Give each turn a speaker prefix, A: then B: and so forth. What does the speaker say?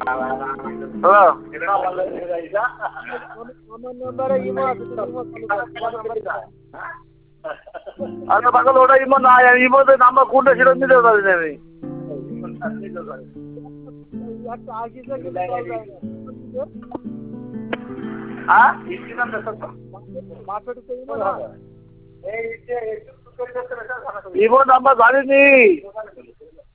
A: hello আচ্ছা পাগল ওটা ইমো না ইমোতে নাম্বার কোনটা সেটা নিতে পারি না আমি হ্যাঁ ইমো নাম্বার জানিনি